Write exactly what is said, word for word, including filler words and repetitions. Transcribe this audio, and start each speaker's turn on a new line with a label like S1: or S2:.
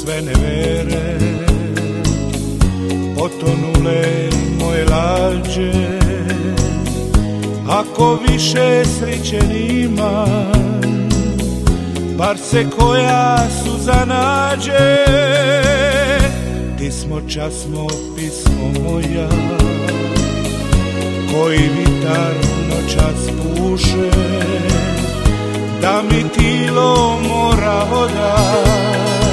S1: sve nevere, potonule moje lađe. Ako više sreće nima, bar se koja suza nađe. Ti smo časno pismo moja, koji vitar noćas puše, da mi tilo mora oda.